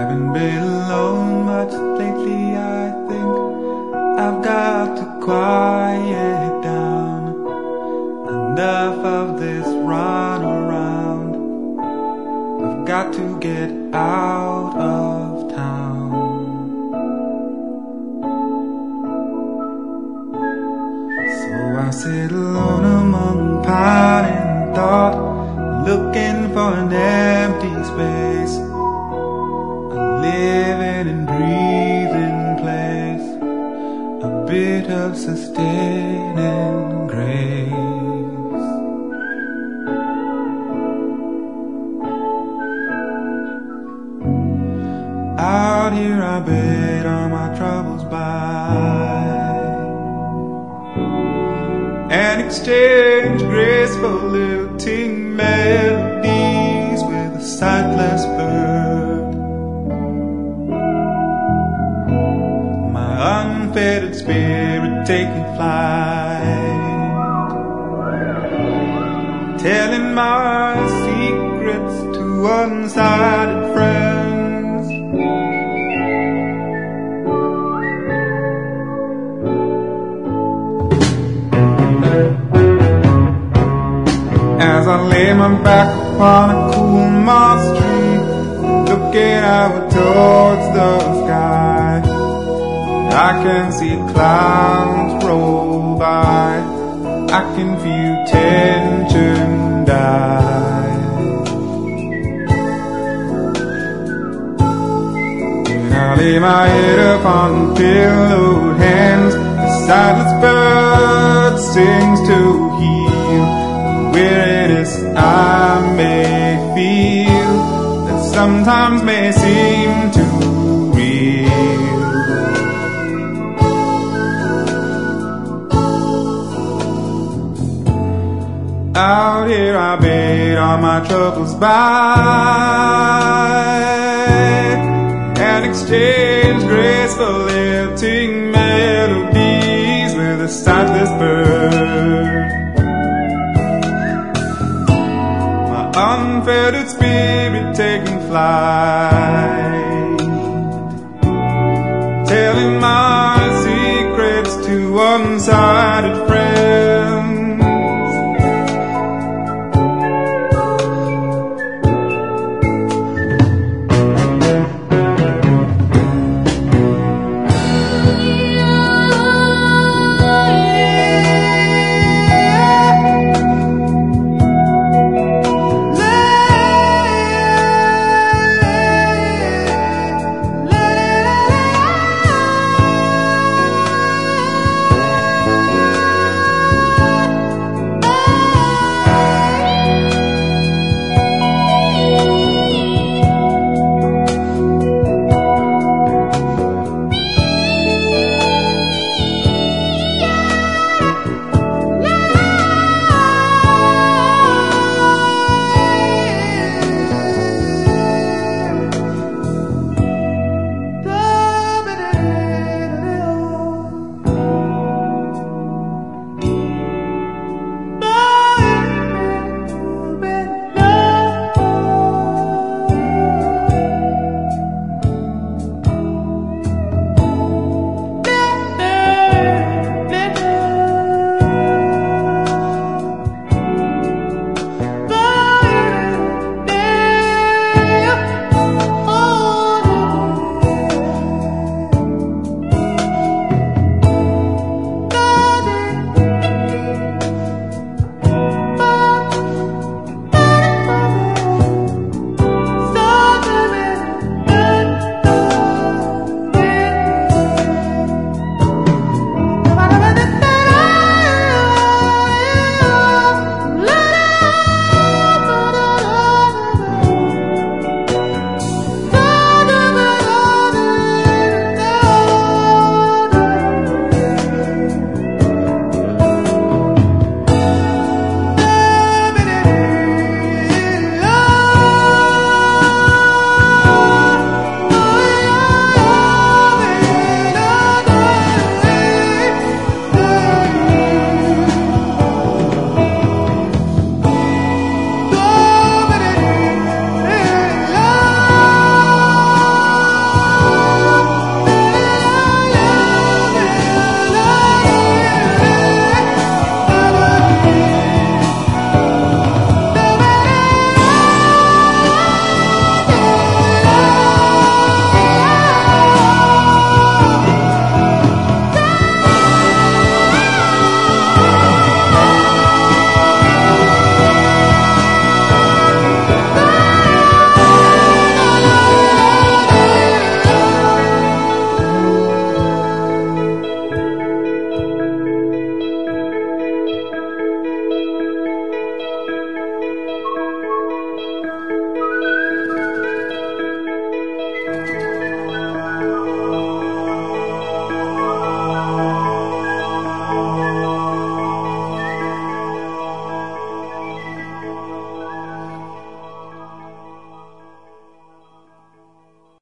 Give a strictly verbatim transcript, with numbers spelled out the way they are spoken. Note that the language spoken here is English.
haven't been alone much lately. I think I've got to quiet down. Enough of this run around. I've got to get out of town. So I sit alone among pine and thought, looking for an empty space, a living and breathing place, a bit of sustaining grace. Out here I bid all my troubles by and exchange graceful lilting melodies with a sightless bird. My unfettered spirit taking flight, telling my secrets to one-sided friends. As I lay my back upon a cool moss tree, looking out towards the sky, I can see clouds roll by, I can feel tension die. When I lay my head upon pillowed hands, the sightless bird sings to heal weariness I may feel, that sometimes may seem too real. Out here I bade all my troubles by and exchange graceful lilting melodies with a sightless bird. Unfettered spirit taking flight, telling my secrets to one-sided friends.